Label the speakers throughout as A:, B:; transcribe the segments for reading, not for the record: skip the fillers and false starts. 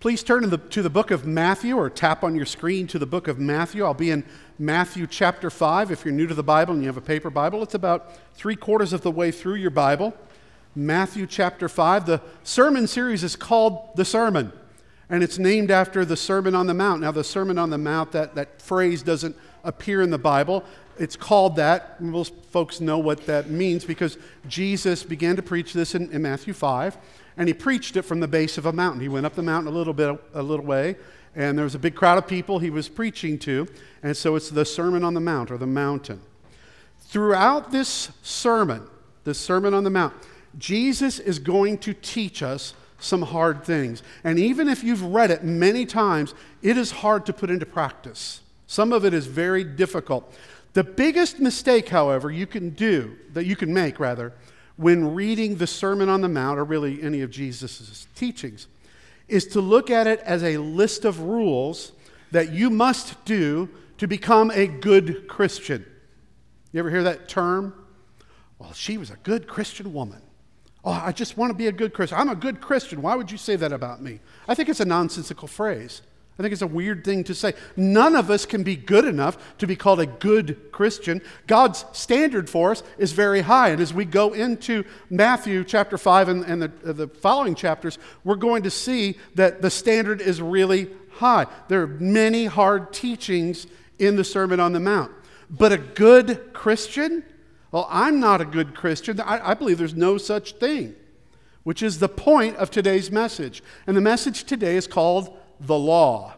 A: Please turn to the book of Matthew, or tap on your screen to the book of Matthew. I'll be in Matthew chapter 5. If you're new to the Bible and you have a paper Bible, it's about 3/4 of the way through your Bible. Matthew chapter 5. The sermon series is called The Sermon, and it's named after the Sermon on the Mount. Now, the Sermon on the Mount, that phrase doesn't appear in the Bible. It's called that. Most folks know what that means because Jesus began to preach this in Matthew 5. And he preached it from the base of a mountain. He went up the mountain a little way, and there was a big crowd of people he was preaching to. And so it's the Sermon on the Mount, or the mountain. Throughout this sermon on the Mount, Jesus is going to teach us some hard things. And even if you've read it many times, it is hard to put into practice. Some of it is very difficult. The biggest mistake, however, you can make, when reading the Sermon on the Mount, or really any of Jesus' teachings, is to look at it as a list of rules that you must do to become a good Christian. You ever hear that term? Well, she was a good Christian woman. Oh, I just want to be a good Christian. I'm a good Christian. Why would you say that about me? I think it's a nonsensical phrase. I think it's a weird thing to say. None of us can be good enough to be called a good Christian. God's standard for us is very high. And as we go into Matthew chapter 5 and the following chapters, we're going to see that the standard is really high. There are many hard teachings in the Sermon on the Mount. But a good Christian? Well, I'm not a good Christian. I believe there's no such thing, which is the point of today's message. And the message today is called the law.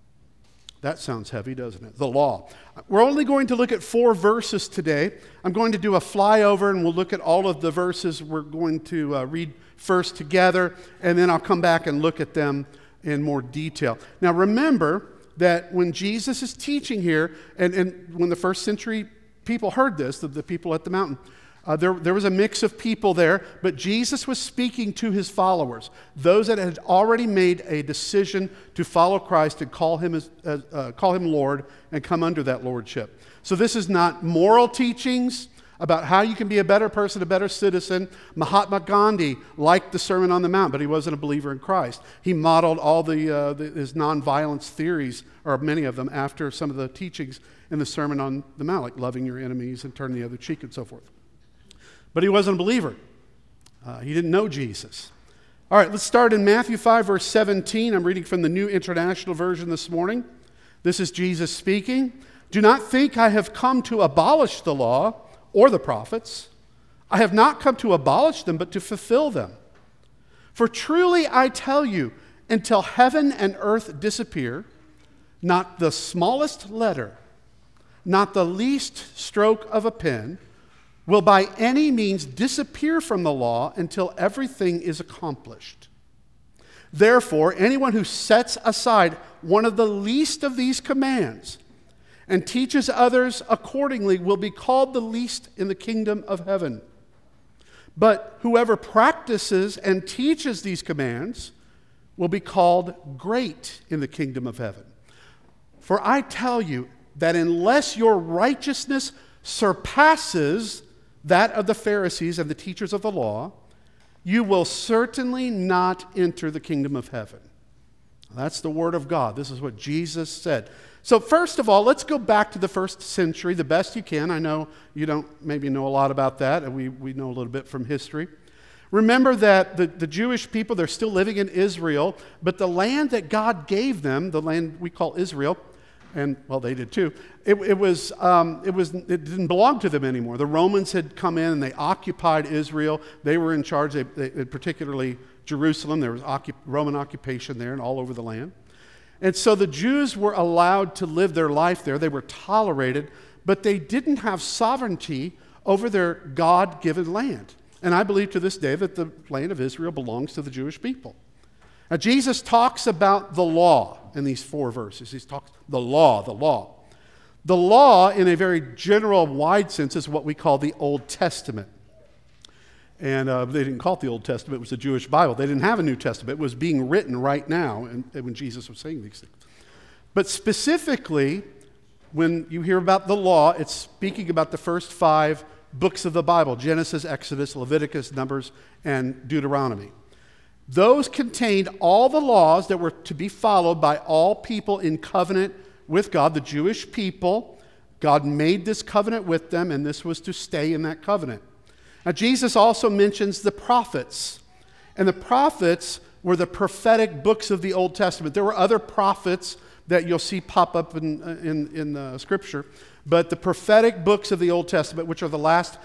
A: That sounds heavy, doesn't it? The law. We're only going to look at 4 verses today. I'm going to do a flyover, and we'll look at all of the verses we're going to read first together, and then I'll come back and look at them in more detail. Now, remember that when Jesus is teaching here, and when the first century people heard this, the people at the mountain, there was a mix of people there, but Jesus was speaking to his followers, those that had already made a decision to follow Christ and call him Lord and come under that lordship. So this is not moral teachings about how you can be a better person, a better citizen. Mahatma Gandhi liked the Sermon on the Mount, but he wasn't a believer in Christ. He modeled all his nonviolence theories, or many of them, after some of the teachings in the Sermon on the Mount, like loving your enemies and turning the other cheek and so forth. But he wasn't a believer. He didn't know Jesus. All right, let's start in Matthew 5, verse 17. I'm reading from the New International Version this morning. This is Jesus speaking. Do not think I have come to abolish the law or the prophets. I have not come to abolish them, but to fulfill them. For truly I tell you, until heaven and earth disappear, not the smallest letter, not the least stroke of a pen, will by any means disappear from the law until everything is accomplished. Therefore, anyone who sets aside one of the least of these commands and teaches others accordingly will be called the least in the kingdom of heaven. But whoever practices and teaches these commands will be called great in the kingdom of heaven. For I tell you that unless your righteousness surpasses that of the Pharisees and the teachers of the law, you will certainly not enter the kingdom of heaven. That's the word of God. This is what Jesus said. So first of all, let's go back to the first century the best you can. I know you don't maybe know a lot about that, and we know a little bit from history. Remember that the Jewish people, they're still living in Israel, but the land that God gave them, the land we call Israel, and well, they did too. It didn't belong to them anymore. The Romans had come in and they occupied Israel. They were in charge. Particularly Jerusalem. There was Roman occupation there and all over the land. And so the Jews were allowed to live their life there. They were tolerated, but they didn't have sovereignty over their God-given land. And I believe to this day that the land of Israel belongs to the Jewish people. Now, Jesus talks about the law in these 4 verses. He talks the law. The law, in a very general, wide sense, is what we call the Old Testament. And they didn't call it the Old Testament. It was the Jewish Bible. They didn't have a New Testament. It was being written right now and when Jesus was saying these things. But specifically, when you hear about the law, it's speaking about the first 5 books of the Bible: Genesis, Exodus, Leviticus, Numbers, and Deuteronomy. Those contained all the laws that were to be followed by all people in covenant with God, the Jewish people. God made this covenant with them, and this was to stay in that covenant. Now, Jesus also mentions the prophets, and the prophets were the prophetic books of the Old Testament. There were other prophets that you'll see pop up in Scripture, but the prophetic books of the Old Testament, which are the last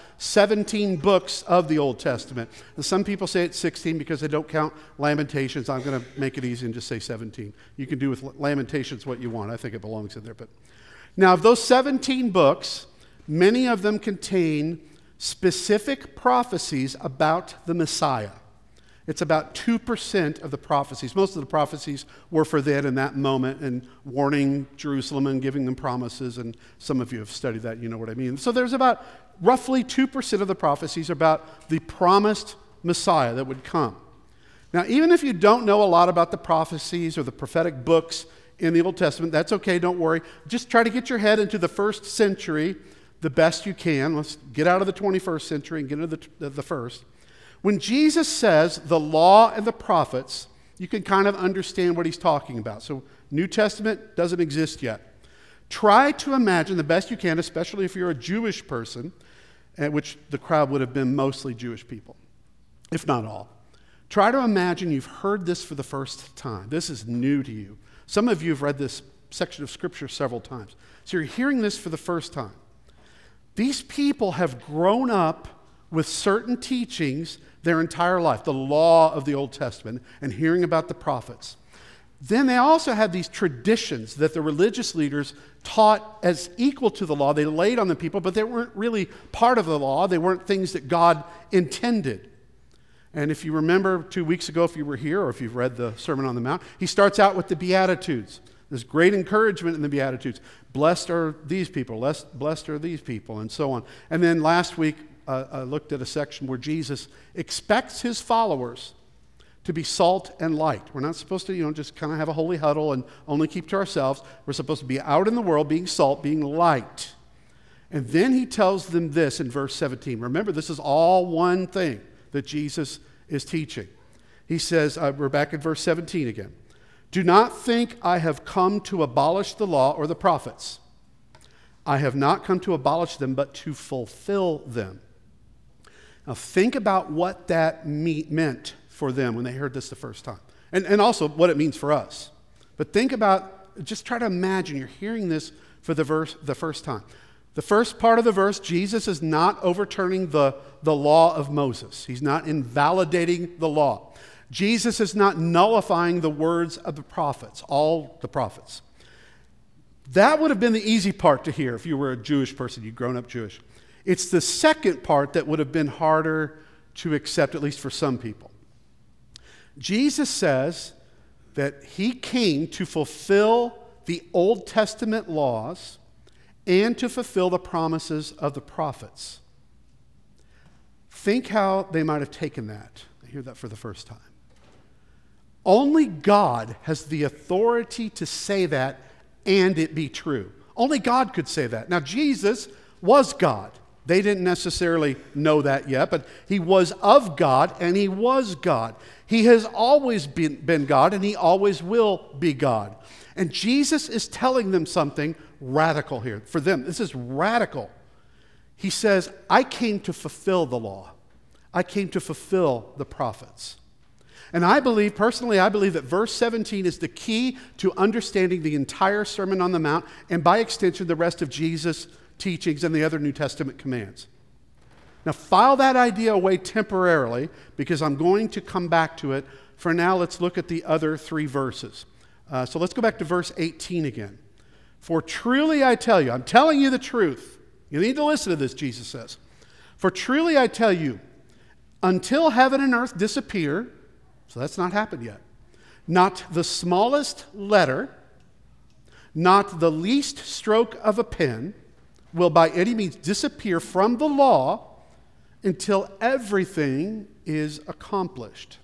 A: 17 books of the Old Testament. And some people say it's 16 because they don't count Lamentations. I'm going to make it easy and just say 17. You can do with Lamentations what you want. I think it belongs in there. But now, of those 17 books, many of them contain specific prophecies about the Messiah. It's about 2% of the prophecies. Most of the prophecies were for then in that moment and warning Jerusalem and giving them promises. And some of you have studied that, you know what I mean. So there's about roughly 2% of the prophecies about the promised Messiah that would come. Now, even if you don't know a lot about the prophecies or the prophetic books in the Old Testament, that's okay, don't worry. Just try to get your head into the first century the best you can. Let's get out of the 21st century and get into the first. When Jesus says the law and the prophets, you can kind of understand what he's talking about. So New Testament doesn't exist yet. Try to imagine the best you can, especially if you're a Jewish person, which the crowd would have been mostly Jewish people, if not all. Try to imagine you've heard this for the first time. This is new to you. Some of you have read this section of Scripture several times. So you're hearing this for the first time. These people have grown up with certain teachings their entire life, the law of the Old Testament, and hearing about the prophets. Then they also had these traditions that the religious leaders taught as equal to the law. They laid on the people, but they weren't really part of the law. They weren't things that God intended. And if you remember 2 weeks ago, if you were here, or if you've read the Sermon on the Mount, he starts out with the Beatitudes. There's great encouragement in the Beatitudes. Blessed are these people, blessed are these people, and so on. And then last week, I looked at a section where Jesus expects his followers to be salt and light. We're not supposed to, just kind of have a holy huddle and only keep to ourselves. We're supposed to be out in the world, being salt, being light. And then he tells them this in verse 17. Remember, this is all one thing that Jesus is teaching. He says, we're back in verse 17 again. Do not think I have come to abolish the law or the prophets. I have not come to abolish them, but to fulfill them. Now think about what that meant for them when they heard this the first time. And also what it means for us. But think about, just try to imagine you're hearing this for the first time. The first part of the verse, Jesus is not overturning the law of Moses. He's not invalidating the law. Jesus is not nullifying the words of the prophets, all the prophets. That would have been the easy part to hear if you were a Jewish person, you'd grown up Jewish. It's the second part that would have been harder to accept, at least for some people. Jesus says that he came to fulfill the Old Testament laws and to fulfill the promises of the prophets. Think how they might have taken that. I hear that for the first time. Only God has the authority to say that and it be true. Only God could say that. Now, Jesus was God. They didn't necessarily know that yet, but he was of God and he was God. He has always been God and he always will be God. And Jesus is telling them something radical here. For them, this is radical. He says, I came to fulfill the law. I came to fulfill the prophets. And I believe that verse 17 is the key to understanding the entire Sermon on the Mount and by extension the rest of Jesus' teachings and the other New Testament commands. Now file that idea away temporarily because I'm going to come back to it. For now, let's look at the other three verses. So let's go back to verse 18 again. For truly I tell you, I'm telling you the truth. You need to listen to this, Jesus says. For truly I tell you, until heaven and earth disappear, so that's not happened yet, not the smallest letter, not the least stroke of a pen will by any means disappear from the law until everything is accomplished.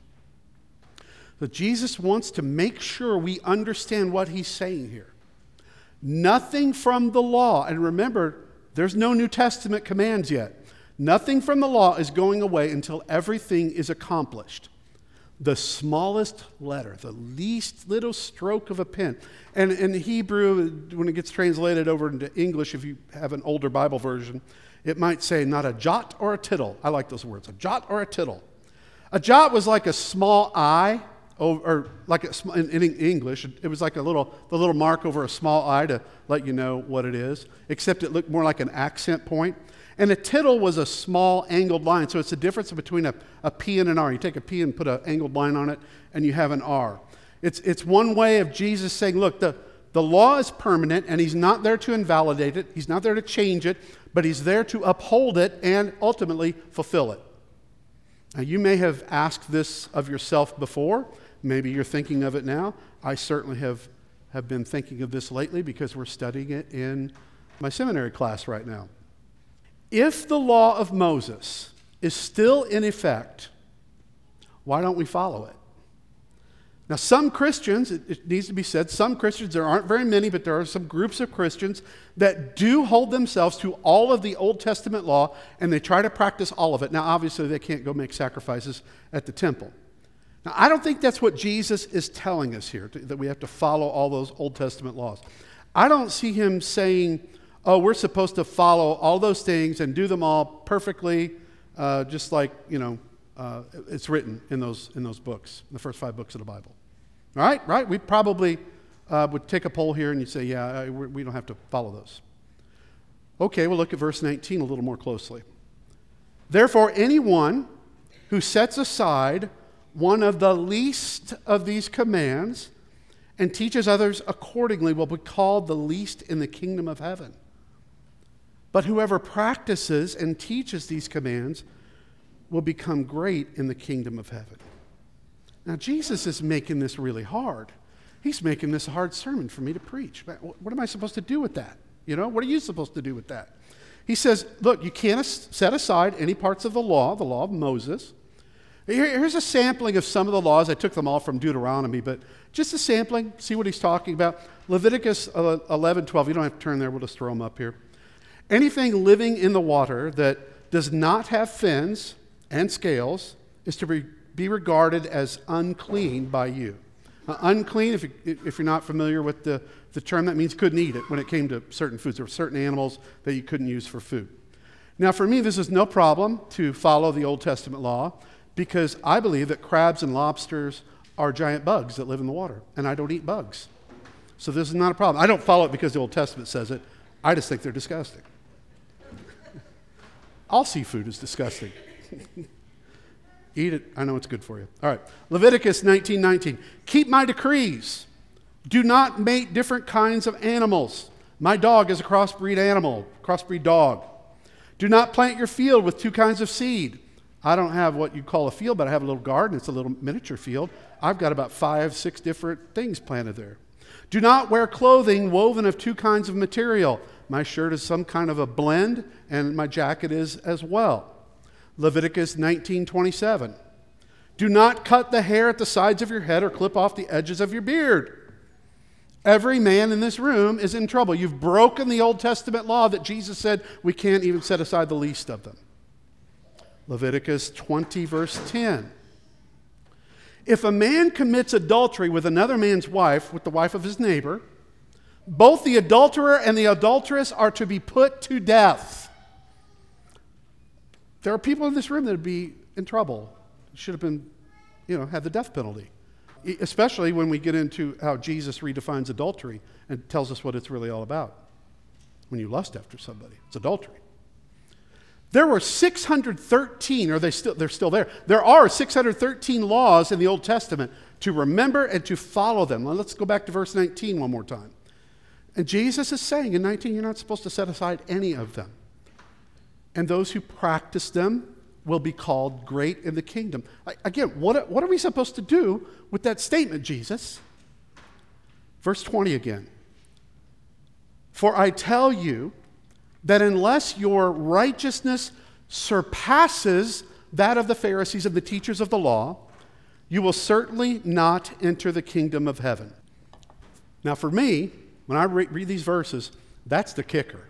A: But Jesus wants to make sure we understand what he's saying here. Nothing from the law, and remember, there's no New Testament commands yet. Nothing from the law is going away until everything is accomplished. the smallest letter, the least little stroke of a pen. And in Hebrew, when it gets translated over into English, if you have an older Bible version, it might say not a jot or a tittle. I like those words, a jot or a tittle. A jot was like a small I, or like in English, it was like the little mark over a small I to let you know what it is, except it looked more like an accent point. And a tittle was a small angled line, so it's the difference between a P and an R. You take a P and put an angled line on it, and you have an R. It's one way of Jesus saying, look, the law is permanent, and he's not there to invalidate it. He's not there to change it, but he's there to uphold it and ultimately fulfill it. Now, you may have asked this of yourself before. Maybe you're thinking of it now. I certainly have been thinking of this lately because we're studying it in my seminary class right now. If the law of Moses is still in effect, why don't we follow it? Now, some Christians, it needs to be said, some Christians, there aren't very many, but there are some groups of Christians that do hold themselves to all of the Old Testament law, and they try to practice all of it. Now, obviously, they can't go make sacrifices at the temple. Now, I don't think that's what Jesus is telling us here, that we have to follow all those Old Testament laws. I don't see him saying, oh, we're supposed to follow all those things and do them all perfectly, just like, it's written in those books, the first 5 books of the Bible. All right, right? We probably would take a poll here and you'd say, yeah, we don't have to follow those. Okay, we'll look at verse 19 a little more closely. Therefore, anyone who sets aside one of the least of these commands and teaches others accordingly will be called the least in the kingdom of heaven. But whoever practices and teaches these commands will become great in the kingdom of heaven. Now, Jesus is making this really hard. He's making this a hard sermon for me to preach. What am I supposed to do with that? What are you supposed to do with that? He says, look, you can't set aside any parts of the law of Moses. Here's a sampling of some of the laws. I took them all from Deuteronomy, but just a sampling, see what he's talking about. Leviticus 11:12. You don't have to turn there. We'll just throw them up here. Anything living in the water that does not have fins and scales is to be regarded as unclean by you. Unclean, if you're not familiar with the term, that means couldn't eat it when it came to certain foods. There were certain animals that you couldn't use for food. Now, for me, this is no problem to follow the Old Testament law because I believe that crabs and lobsters are giant bugs that live in the water, and I don't eat bugs. So this is not a problem. I don't follow it because the Old Testament says it. I just think they're disgusting. All seafood is disgusting. Eat it. I know it's good for you. All right. Leviticus 19:19. Keep my decrees. Do not mate different kinds of animals. My dog is a crossbreed animal, crossbreed dog. Do not plant your field with 2 kinds of seed. I don't have what you call a field, but I have a little garden. It's a little miniature field. I've got about 5, 6 different things planted there. Do not wear clothing woven of 2 kinds of material. My shirt is some kind of a blend, and my jacket is as well. Leviticus 19:27. Do not cut the hair at the sides of your head or clip off the edges of your beard. Every man in this room is in trouble. You've broken the Old Testament law that Jesus said we can't even set aside the least of them. Leviticus 20, verse 10. If a man commits adultery with another man's wife, with the wife of his neighbor, both the adulterer and the adulteress are to be put to death. There are people in this room that would be in trouble. Should have been, had the death penalty. Especially when we get into how Jesus redefines adultery and tells us what it's really all about. When you lust after somebody, it's adultery. There were 613, they're still there. There are 613 laws in the Old Testament to remember and to follow them. Now let's go back to verse 19 one more time. And Jesus is saying in 19, you're not supposed to set aside any of them. And those who practice them will be called great in the kingdom. Again, what are we supposed to do with that statement, Jesus? Verse 20 again. For I tell you that unless your righteousness surpasses that of the Pharisees and the teachers of the law, you will certainly not enter the kingdom of heaven. Now for me, when I read these verses, that's the kicker.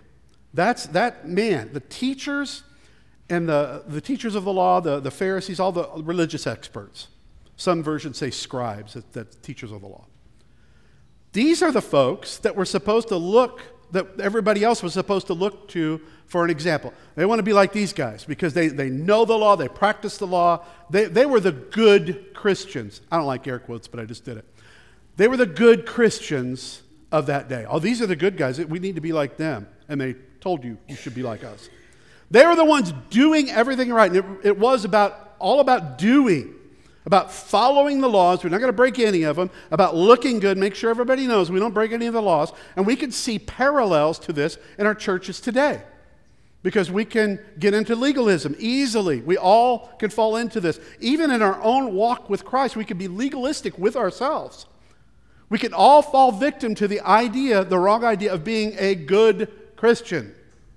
A: The teachers and the teachers of the law, the Pharisees, all the religious experts, Some versions say scribes, that's teachers of the law. These are the folks that were supposed to look, that everybody else was supposed to look to for an example. They want to be like these guys because they know the law, they practice the law. They were the good Christians. I don't like air quotes, but I just did it. They were the good Christians of that day. Oh, these are the good guys. We need to be like them. And they told you should be like us. They were the ones doing everything right. And it was all about doing, about following the laws. We're not going to break any of them, about looking good, make sure everybody knows we don't break any of the laws. And we can see parallels to this in our churches today because we can get into legalism easily. We all can fall into this. Even in our own walk with Christ, we can be legalistic with ourselves. We can all fall victim to the wrong idea of being a good Christian.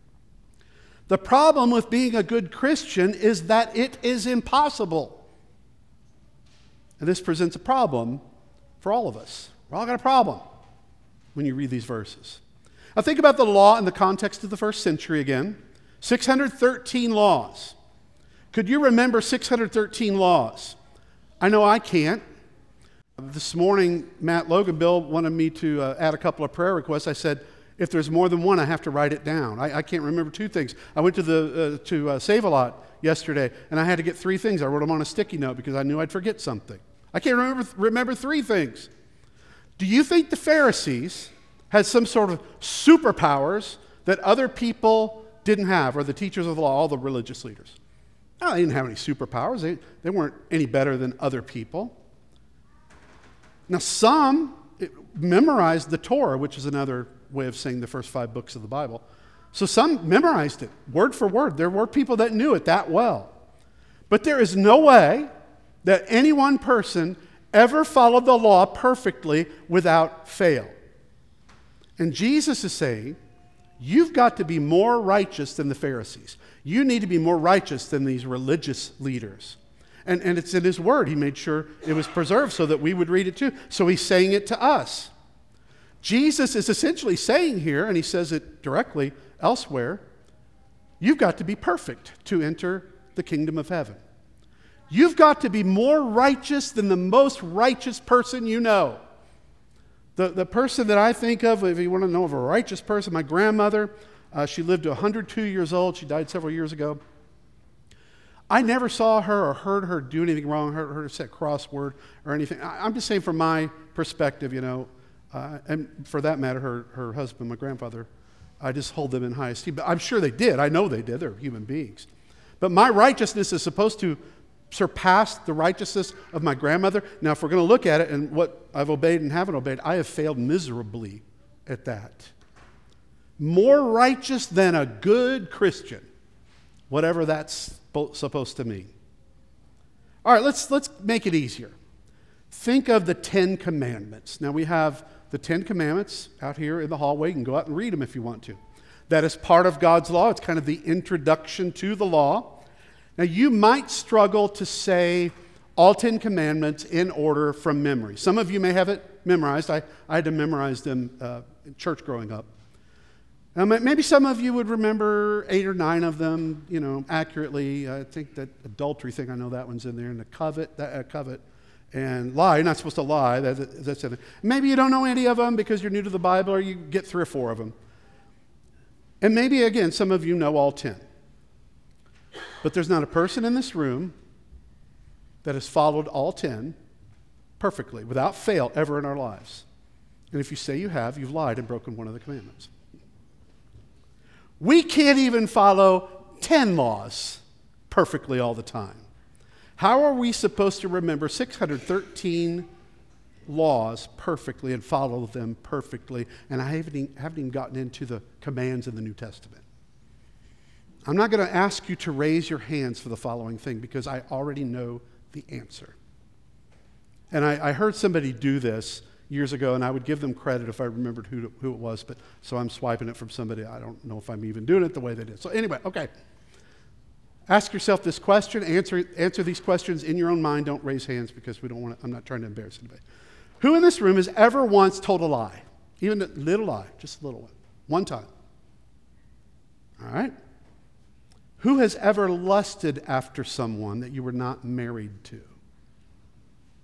A: The problem with being a good Christian is that it is impossible. And this presents a problem for all of us. We all got a problem when you read these verses. Now think about the law in the context of the first century again. 613 laws. Could you remember 613 laws? I know I can't. This morning, Matt Loganbill wanted me to add a couple of prayer requests. I said, if there's more than one, I have to write it down. I can't remember two things. I went to Save-A-Lot yesterday, and I had to get three things. I wrote them on a sticky note because I knew I'd forget something. I can't remember three things. Do you think the Pharisees had some sort of superpowers that other people didn't have, or the teachers of the law, all the religious leaders? No, they didn't have any superpowers. They weren't any better than other people. Now, some memorized the Torah, which is another way of saying the first 5 books of the Bible. So some memorized it, word for word. There were people that knew it that well. But there is no way that any one person ever followed the law perfectly without fail. And Jesus is saying, you've got to be more righteous than the Pharisees. You need to be more righteous than these religious leaders. And it's in his word. He made sure it was preserved so that we would read it too. So he's saying it to us. Jesus is essentially saying here, and he says it directly elsewhere, you've got to be perfect to enter the kingdom of heaven. You've got to be more righteous than the most righteous person you know. The person that I think of, if you want to know of a righteous person, my grandmother, she lived to 102 years old. She died several years ago. I never saw her or heard her do anything wrong, heard her say a crossword or anything. I'm just saying from my perspective, and for that matter, her husband, my grandfather, I just hold them in high esteem. But I'm sure they did. I know they did. They're human beings. But my righteousness is supposed to surpass the righteousness of my grandmother. Now, if we're going to look at it and what I've obeyed and haven't obeyed, I have failed miserably at that. More righteous than a good Christian, whatever that's supposed to mean. All right, let's make it easier. Think of the 10 Commandments. Now, we have the 10 Commandments out here in the hallway. You can go out and read them if you want to. That is part of God's law. It's kind of the introduction to the law. Now, you might struggle to say all 10 Commandments in order from memory. Some of you may have it memorized. I had to memorize them in church growing up. Now, maybe some of you would remember 8 or 9 of them, accurately. I think that adultery thing, I know that one's in there, and the covet, and lie. You're not supposed to lie. That's in there. Maybe you don't know any of them because you're new to the Bible, or you get 3 or 4 of them. And maybe, again, some of you know all 10. But there's not a person in this room that has followed all 10 perfectly, without fail, ever in our lives. And if you say you have, you've lied and broken one of the commandments. We can't even follow 10 laws perfectly all the time. How are we supposed to remember 613 laws perfectly and follow them perfectly? And I haven't even gotten into the commands in the New Testament. I'm not going to ask you to raise your hands for the following thing because I already know the answer. And I heard somebody do this years ago, and I would give them credit if I remembered who it was, but so I'm swiping it from somebody. I don't know if I'm even doing it the way they did. So anyway, okay. Ask yourself this question. Answer these questions in your own mind. Don't raise hands because I'm not trying to embarrass anybody. Who in this room has ever once told a lie? Even a little lie, just a little one. One time. All right? Who has ever lusted after someone that you were not married to?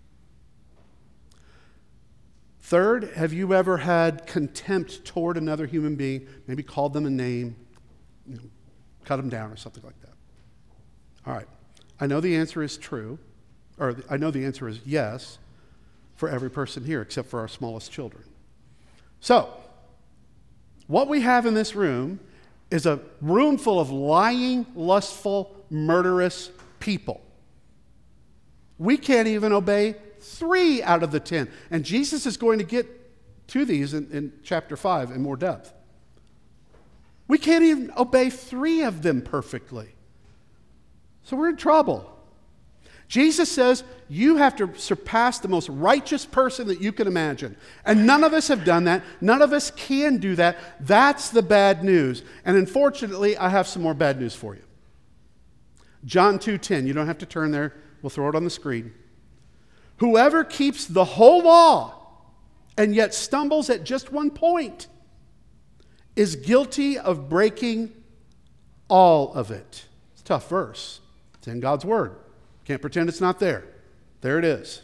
A: Third, have you ever had contempt toward another human being, maybe called them a name, cut them down or something like that? All right. I know the answer is true, or I know the answer is yes for every person here except for our smallest children. So, what we have in this room is a room full of lying, lustful, murderous people. We can't even obey 3 out of the 10. And Jesus is going to get to these in chapter 5 in more depth. We can't even obey 3 of them perfectly. So we're in trouble. Jesus says you have to surpass the most righteous person that you can imagine. And none of us have done that. None of us can do that. That's the bad news. And unfortunately, I have some more bad news for you. John 2:10. You don't have to turn there. We'll throw it on the screen. Whoever keeps the whole law and yet stumbles at just one point is guilty of breaking all of it. It's a tough verse. It's in God's Word. Can't pretend it's not there. There it is.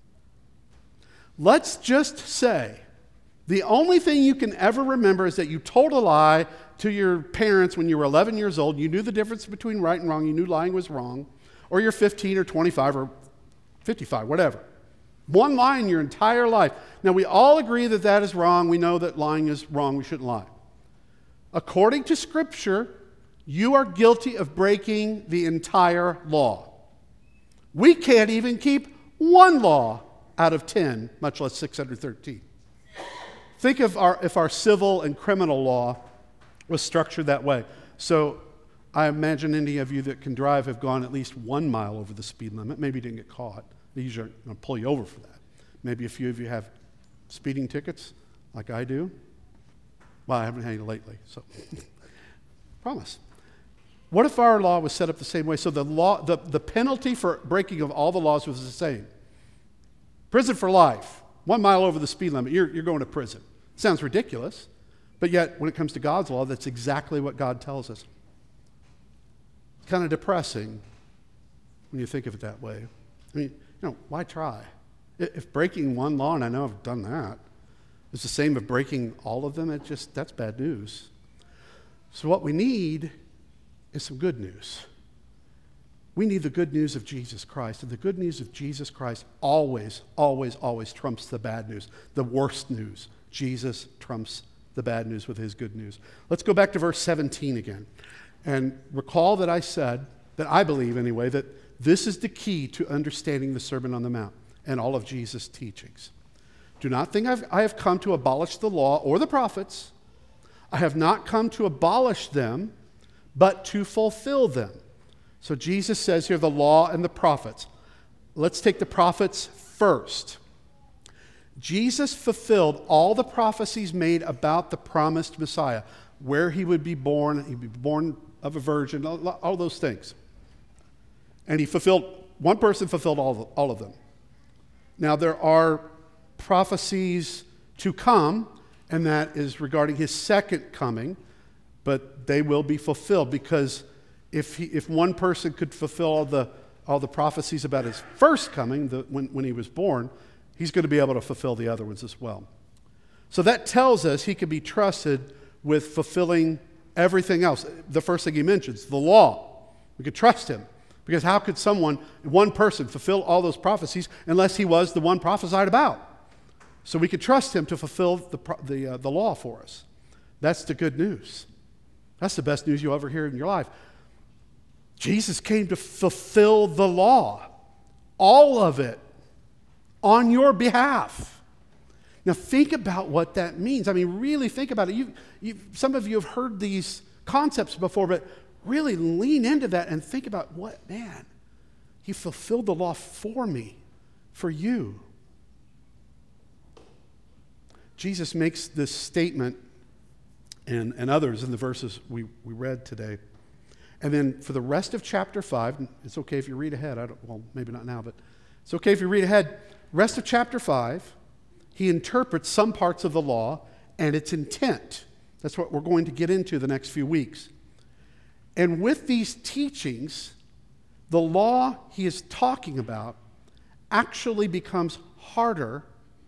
A: Let's just say the only thing you can ever remember is that you told a lie to your parents when you were 11 years old. You knew the difference between right and wrong. You knew lying was wrong. Or you're 15 or 25 or 55, whatever. One lie in your entire life. Now, we all agree that that is wrong. We know that lying is wrong. We shouldn't lie. According to Scripture, you are guilty of breaking the entire law. We can't even keep one law out of 10, much less 613. Think of if our civil and criminal law was structured that way. So I imagine any of you that can drive have gone at least 1 mile over the speed limit. Maybe you didn't get caught. They usually aren't going to pull you over for that. Maybe a few of you have speeding tickets like I do. Well, I haven't had any lately, so promise. What if our law was set up the same way? So the penalty for breaking of all the laws was the same. Prison for life. 1 mile over the speed limit, you're going to prison. Sounds ridiculous, but yet when it comes to God's law, that's exactly what God tells us. It's kind of depressing when you think of it that way. I mean, why try? If breaking one law, and I know I've done that, is the same as breaking all of them, that's bad news. So what we need is some good news. We need the good news of Jesus Christ. And the good news of Jesus Christ always, always, always trumps the bad news, the worst news. Jesus trumps the bad news with his good news. Let's go back to verse 17 again. And recall that I said, that I believe anyway, that this is the key to understanding the Sermon on the Mount and all of Jesus' teachings. Do not think I have come to abolish the law or the prophets. I have not come to abolish them, but to fulfill them. So Jesus says here the law and the prophets. Let's take the prophets first. Jesus fulfilled all the prophecies made about the promised Messiah, where he would be born, he'd be born of a virgin, all those things. And one person fulfilled all of them. Now there are prophecies to come, and that is regarding his second coming, but they will be fulfilled, because if one person could fulfill all the prophecies about his first coming, when he was born, he's going to be able to fulfill the other ones as well. So that tells us he can be trusted with fulfilling everything else. The first thing he mentions, the law. We could trust him, because how could one person fulfill all those prophecies unless he was the one prophesied about? So we could trust him to fulfill the law for us. That's the good news. That's the best news you'll ever hear in your life. Jesus came to fulfill the law, all of it, on your behalf. Now think about what that means. I mean, really think about it. Some of you have heard these concepts before, but really lean into that and think about he fulfilled the law for me, for you. Jesus makes this statement and others in the verses we read today. And then for the rest of chapter 5, it's okay if you read ahead. Maybe not now, but it's okay if you read ahead. Rest of chapter 5, he interprets some parts of the law and its intent. That's what we're going to get into the next few weeks. And with these teachings, the law he is talking about actually becomes harder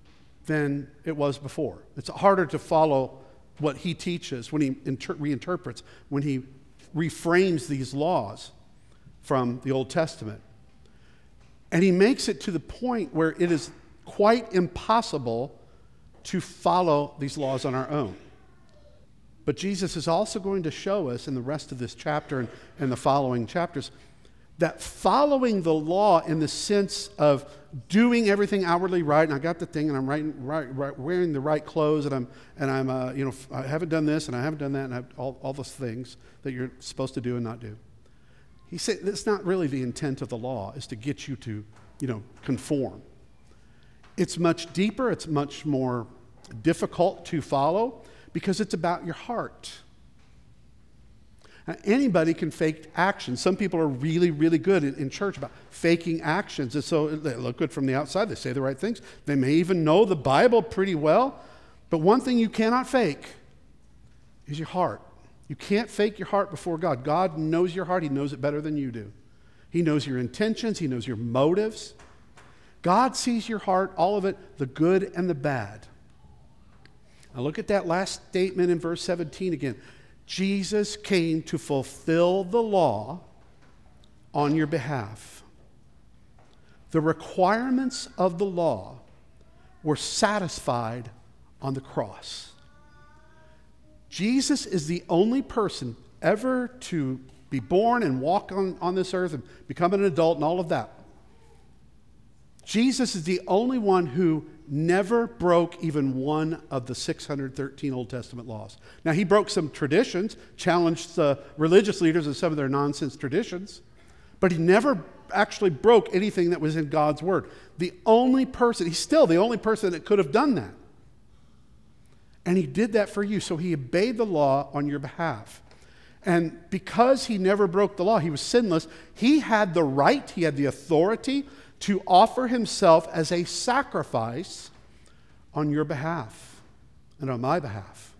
A: than it was before. It's harder to follow what he teaches when he reinterprets, when he reframes these laws from the Old Testament. And he makes it to the point where it is quite impossible to follow these laws on our own. But Jesus is also going to show us in the rest of this chapter and the following chapters that following the law in the sense of doing everything outwardly right, and I got the thing, and I'm wearing the right clothes, and I'm I haven't done this, and I haven't done that, and I have all those things that you're supposed to do and not do. He said that's not really the intent of the law, is to get you to, conform. It's much deeper. It's much more difficult to follow because it's about your heart. Now, anybody can fake action. Some people are really, really good in church about faking actions. And so they look good from the outside. They say the right things. They may even know the Bible pretty well. But one thing you cannot fake is your heart. You can't fake your heart before God. God knows your heart. He knows it better than you do. He knows your intentions. He knows your motives. God sees your heart, all of it, the good and the bad. Now look at that last statement in verse 17 again. Jesus came to fulfill the law on your behalf. The requirements of the law were satisfied on the cross. Jesus is the only person ever to be born and walk on this earth and become an adult and all of that. Jesus is the only one who never broke even one of the 613 Old Testament laws. Now, he broke some traditions, challenged the religious leaders in some of their nonsense traditions, but he never actually broke anything that was in God's Word. The only person, he's still the only person that could have done that. And he did that for you, so he obeyed the law on your behalf. And because he never broke the law, he was sinless, he had the right, he had the authority to offer himself as a sacrifice on your behalf and on my behalf.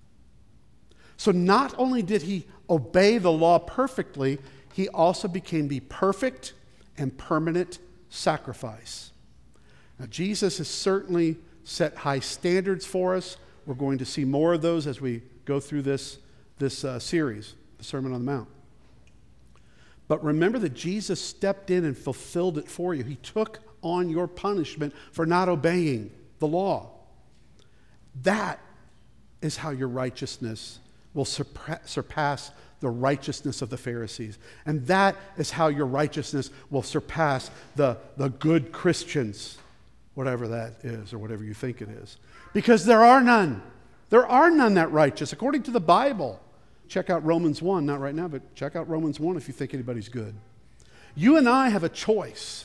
A: So not only did he obey the law perfectly, he also became the perfect and permanent sacrifice. Now, Jesus has certainly set high standards for us. We're going to see more of those as we go through this series, the Sermon on the Mount. But remember that Jesus stepped in and fulfilled it for you. He took on your punishment for not obeying the law. That is how your righteousness will surpass the righteousness of the Pharisees. And that is how your righteousness will surpass the good Christians, whatever that is or whatever you think it is. Because there are none. There are none that righteous, according to the Bible. Check out Romans 1, not right now, but check out Romans 1 if you think anybody's good. You and I have a choice.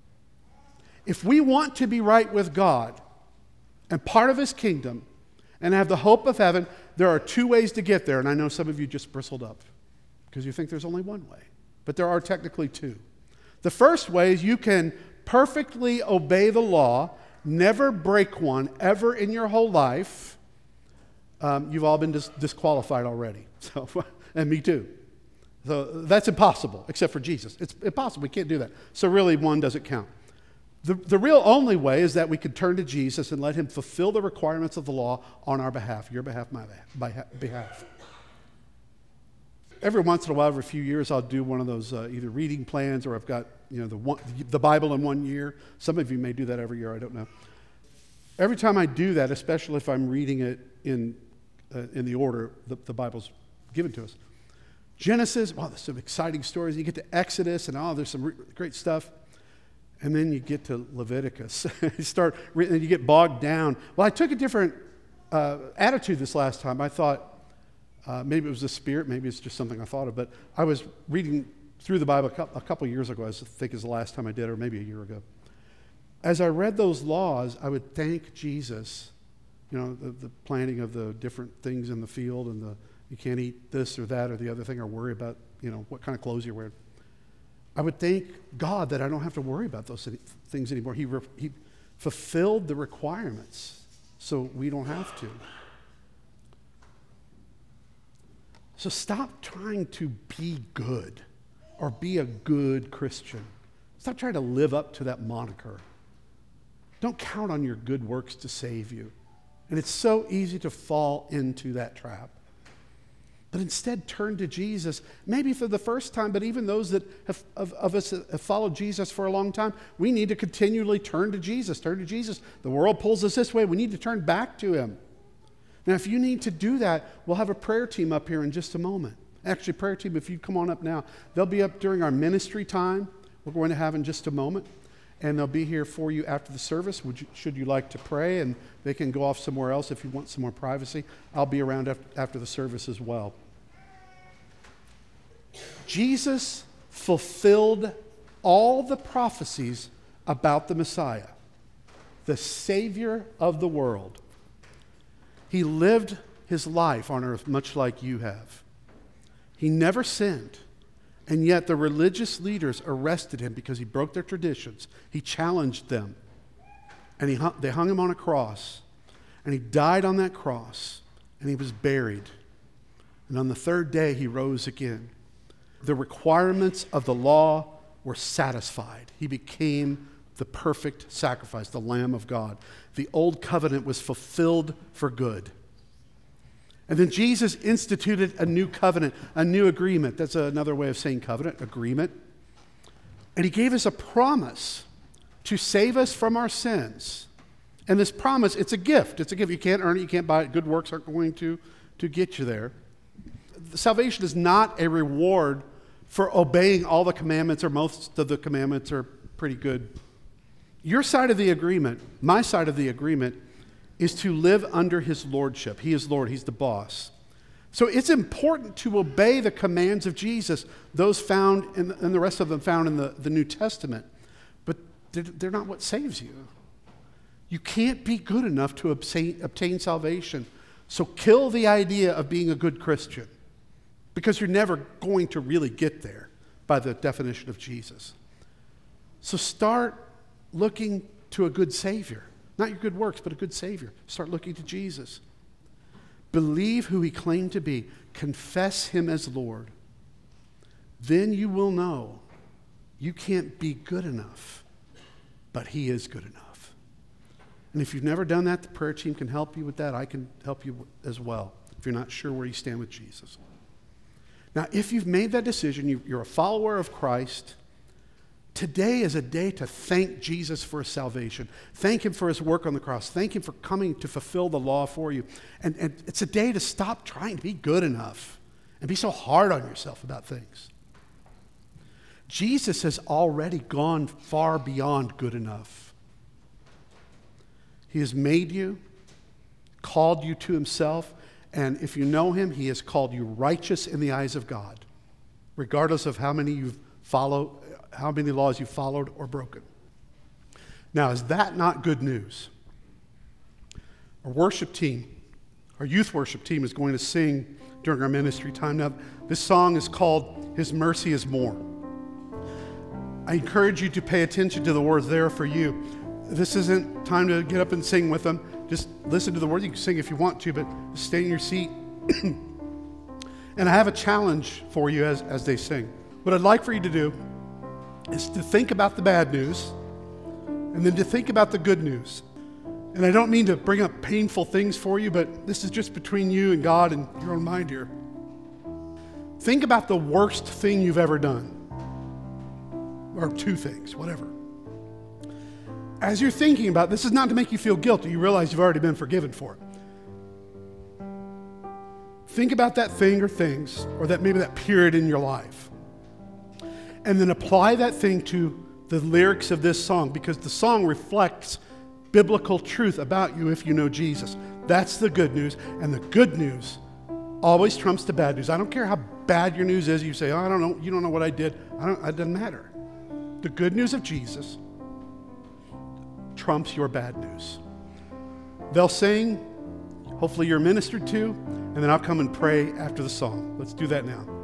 A: If we want to be right with God and part of his kingdom and have the hope of heaven, there are two ways to get there. And I know some of you just bristled up because you think there's only one way. But there are technically two. The first way is you can perfectly obey the law, never break one ever in your whole life. You've all been disqualified already. So, and me too. So that's impossible, except for Jesus. It's impossible. We can't do that. So really, one doesn't count. The real only way is that we can turn to Jesus and let him fulfill the requirements of the law on our behalf, your behalf, my behalf. Every once in a while, every few years, I'll do one of those either reading plans or I've got the Bible in 1 year. Some of you may do that every year. I don't know. Every time I do that, especially if I'm reading it in the order the Bible's given to us. Genesis, wow, there's some exciting stories. You get to Exodus, and there's some great stuff. And then you get to Leviticus. And you get bogged down. Well, I took a different attitude this last time. I thought maybe it was the Spirit, maybe it's just something I thought of, but I was reading through the Bible a couple years ago, I think is the last time I did, or maybe a year ago. As I read those laws, I would thank Jesus. The planting of the different things in the field and you can't eat this or that or the other thing or worry about, what kind of clothes you're wearing. I would thank God that I don't have to worry about those things anymore. He fulfilled the requirements so we don't have to. So stop trying to be good or be a good Christian. Stop trying to live up to that moniker. Don't count on your good works to save you. And it's so easy to fall into that trap. But instead, turn to Jesus, maybe for the first time, but even those that of us that have followed Jesus for a long time, we need to continually turn to Jesus. Turn to Jesus. The world pulls us this way. We need to turn back to him. Now, if you need to do that, we'll have a prayer team up here in just a moment. Actually, prayer team, if you come on up now, they'll be up during our ministry time we're going to have in just a moment. And they'll be here for you after the service. Should you like to pray? And they can go off somewhere else if you want some more privacy. I'll be around after the service as well. Jesus fulfilled all the prophecies about the Messiah, the Savior of the world. He lived his life on earth much like you have. He never sinned, and yet the religious leaders arrested him because he broke their traditions. He challenged them, and they hung him on a cross, and he died on that cross, and he was buried. And on the third day, he rose again. The requirements of the law were satisfied. He became the perfect sacrifice, the Lamb of God. The old covenant was fulfilled for good. And then Jesus instituted a new covenant, a new agreement. That's another way of saying covenant, agreement. And he gave us a promise to save us from our sins. And this promise, it's a gift. It's a gift. You can't earn it. You can't buy it. Good works aren't going to get you there. Salvation is not a reward for obeying all the commandments, or most of the commandments are pretty good. Your side of the agreement, my side of the agreement, is to live under his lordship. He is Lord. He's the boss. So it's important to obey the commands of Jesus, those found and the rest of them found in the New Testament. But they're not what saves you. You can't be good enough to obtain salvation. So kill the idea of being a good Christian, because you're never going to really get there by the definition of Jesus. So start looking to a good Savior. Not your good works, but a good Savior. Start looking to Jesus. Believe who he claimed to be. Confess him as Lord. Then you will know you can't be good enough, but he is good enough. And if you've never done that, the prayer team can help you with that. I can help you as well if you're not sure where you stand with Jesus. Now, if you've made that decision, you're a follower of Christ, today is a day to thank Jesus for his salvation. Thank him for his work on the cross. Thank him for coming to fulfill the law for you. And it's a day to stop trying to be good enough and be so hard on yourself about things. Jesus has already gone far beyond good enough. He has made you, called you to himself, and if you know him, he has called you righteous in the eyes of God, regardless of how many laws you've followed or broken. Now, is that not good news? Our worship team, our youth worship team, is going to sing during our ministry time. Now, this song is called His Mercy is More. I encourage you to pay attention to the words there for you. This isn't time to get up and sing with them. Just listen to the words. You can sing if you want to, but stay in your seat. And I have a challenge for you as they sing. What I'd like for you to do is to think about the bad news and then to think about the good news. And I don't mean to bring up painful things for you, but this is just between you and God and your own mind here. Think about the worst thing you've ever done. Or two things, whatever. As you're thinking about this is not to make you feel guilty. You realize you've already been forgiven for it. Think about that thing or things, or maybe that period in your life. And then apply that thing to the lyrics of this song, because the song reflects biblical truth about you if you know Jesus. That's the good news, and the good news always trumps the bad news. I don't care how bad your news is. You say, oh, I don't know, you don't know what I did. It doesn't matter. The good news of Jesus trumps your bad news. They'll sing, hopefully you're ministered to, and then I'll come and pray after the song. Let's do that now.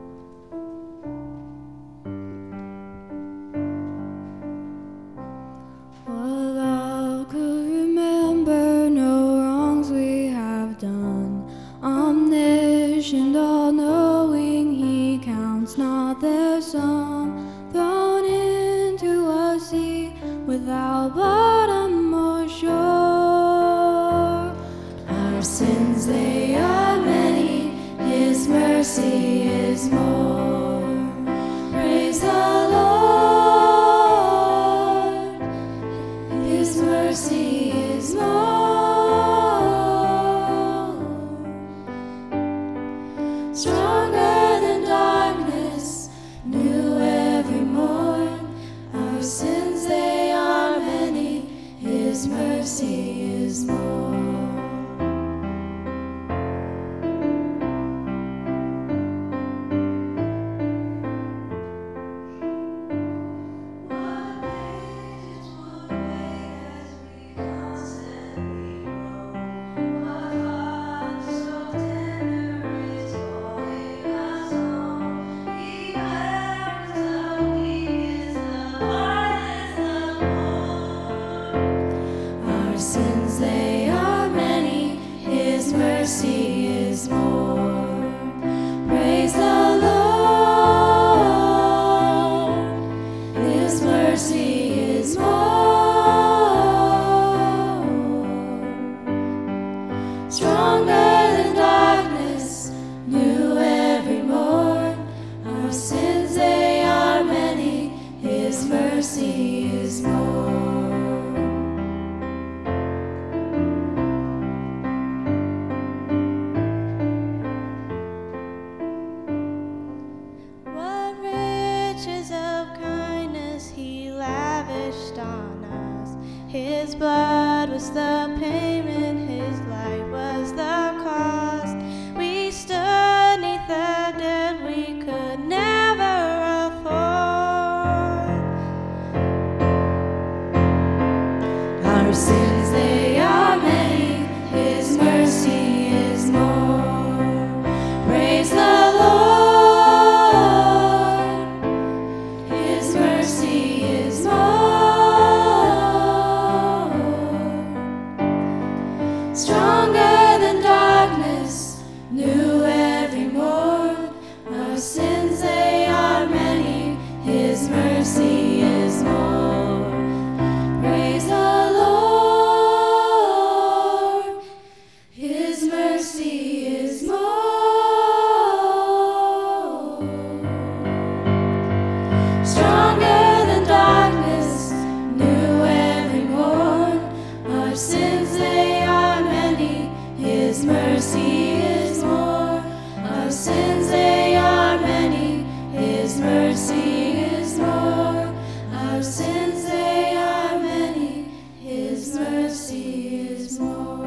B: What all could remember, no wrongs we have done. Omniscient, all-knowing, he counts not their sum. Thrown into a sea without bottom sins, they are many, His mercy is more. Praise the Lord, His mercy is more. Stronger than darkness, new every morn. Our sins, they are many, His mercy is more. Our sins, they are many, His mercy is more. Praise the Lord, His mercy is more. Stronger than darkness, new every morn. Our sins, they are many, His mercy is more.
C: What riches of kindness He lavished on us. His blood was the payment, His life was the cost. We stood 'neath the debt we could never afford.
B: Our sins, they are many, His mercy is more. Praise the Lord, His mercy is more. Stronger than darkness, new every morn. Our sins, they are many, His mercy is more. Praise the Lord, His mercy is more. Stronger than darkness, new every morn. Our sins, they are many, His mercy is more. Our sins, they are many, His mercy is more. Our sins, they are many, His mercy is more.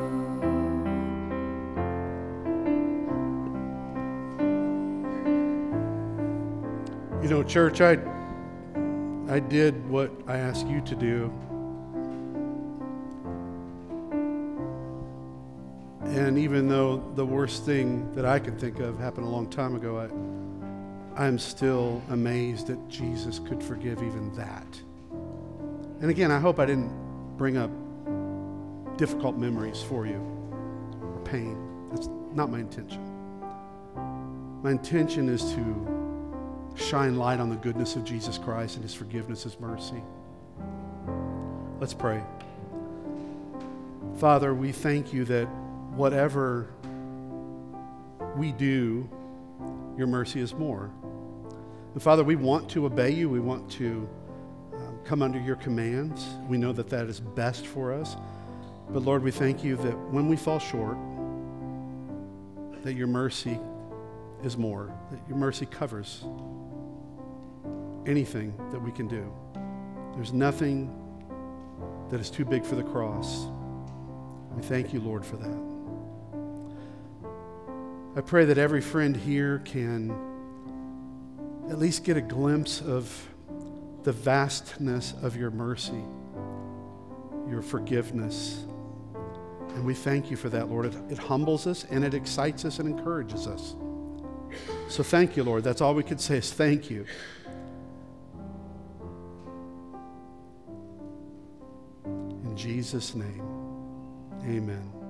A: You know, church, I did what I asked you to do. And even though the worst thing that I could think of happened a long time ago, I'm still amazed that Jesus could forgive even that. And again, I hope I didn't bring up difficult memories for you or pain. That's not my intention. My intention is to shine light on the goodness of Jesus Christ and His forgiveness, His mercy. Let's pray. Father, we thank you that whatever we do, your mercy is more. And Father, we want to obey you. We want to come under your commands. We know that that is best for us. But Lord, we thank you that when we fall short, that your mercy is more, that your mercy covers anything that we can do. There's nothing that is too big for the cross. We thank you, Lord, for that. I pray that every friend here can at least get a glimpse of the vastness of your mercy, your forgiveness. And we thank you for that, Lord. It humbles us and it excites us and encourages us. So thank you, Lord. That's all we can say is thank you. In Jesus' name, amen.